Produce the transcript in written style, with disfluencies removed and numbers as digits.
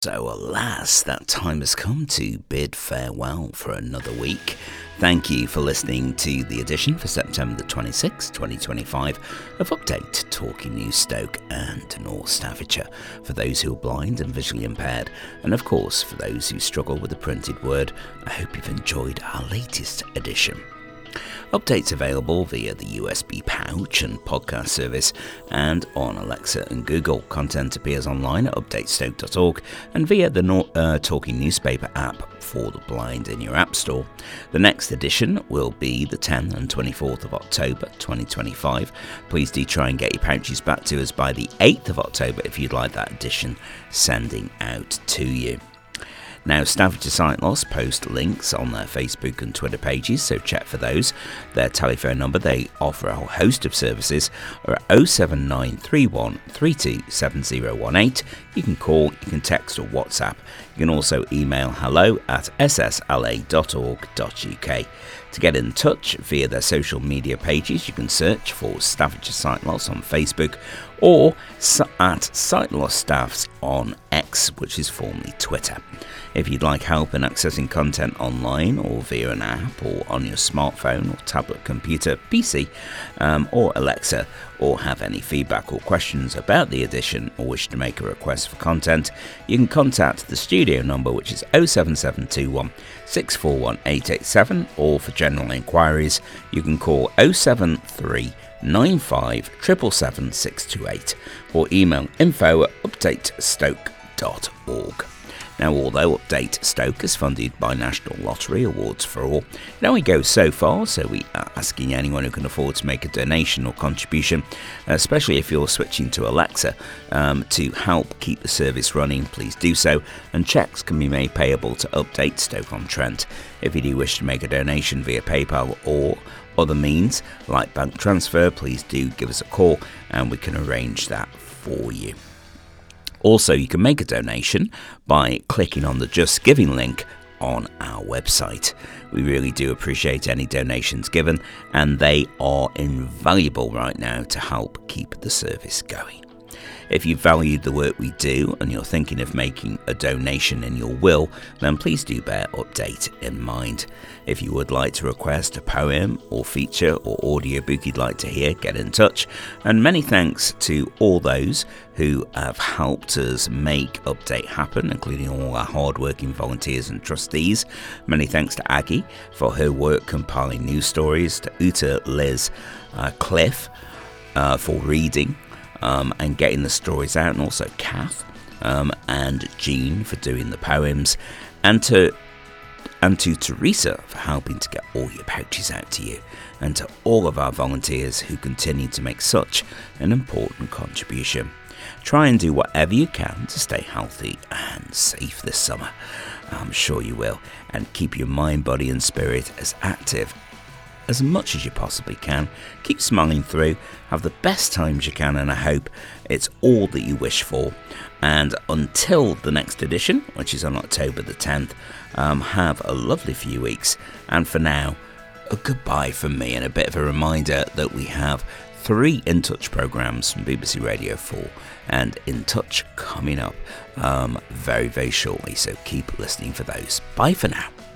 So alas, that time has come to bid farewell for another week. Thank you for listening to the edition for September the 26th, 2025 of Update Talking News Stoke and North Staffordshire, for those who are blind and visually impaired, and of course for those who struggle with the printed word. I hope you've enjoyed our latest edition. Updates available via the USB pouch and podcast service and on Alexa and Google. Content appears online at updatestoke.org and via the Talking Newspaper app for the blind in your app store. The next edition will be the 10th and 24th of October 2025. Please do try and get your pouches back to us by the 8th of October if you'd like that edition sending out to you. Now, Staffordshire Sight Loss post links on their Facebook and Twitter pages, so check for those. Their telephone number, they offer a whole host of services, are at 07931 327018. You can call, you can text or WhatsApp. You can also email hello@ssla.org.uk. To get in touch via their social media pages, you can search for Staffordshire Sight Loss on Facebook or at Sight Loss Staffs on X, which is formerly Twitter. If you'd like help in accessing content online or via an app or on your smartphone or tablet computer, PC or Alexa, or have any feedback or questions about the edition or wish to make a request for content, you can contact the studio number, which is 07721 641 887, or for general inquiries you can call 073 95 777 628 or email info@updatestoke.org. Now, although Update Stoke is funded by National Lottery Awards for All, it only goes so far, so we are asking anyone who can afford to make a donation or contribution, especially if you're switching to Alexa, to help keep the service running. Please do so, and cheques can be made payable to Update Stoke-on-Trent. If you do wish to make a donation via PayPal or other means like bank transfer, please do give us a call and we can arrange that for you. Also, you can make a donation by clicking on the Just Giving link on our website. We really do appreciate any donations given, and they are invaluable right now to help keep the service going. If you valued the work we do and you're thinking of making a donation in your will, then please do bear Update in mind. If you would like to request a poem or feature or audiobook you'd like to hear, get in touch. And many thanks to all those who have helped us make Update happen, including all our hard-working volunteers and trustees. Many thanks to Aggie for her work compiling news stories, to Uta, Liz, Cliff for reading and getting the stories out, and also Kath and Jean for doing the poems, and to Teresa for helping to get all your pouches out to you, and to all of our volunteers who continue to make such an important contribution. Try and do whatever you can to stay healthy and safe this summer. I'm sure you will, and keep your mind, body and spirit as active as much as you possibly can. Keep smiling through, have the best times you can, and I hope it's all that you wish for. And until the next edition, which is on October the 10th, have a lovely few weeks. And for now, a goodbye from me, and a bit of a reminder that we have 3 In Touch programmes from BBC Radio 4 and In Touch coming up very, very shortly, so keep listening for those. Bye for now.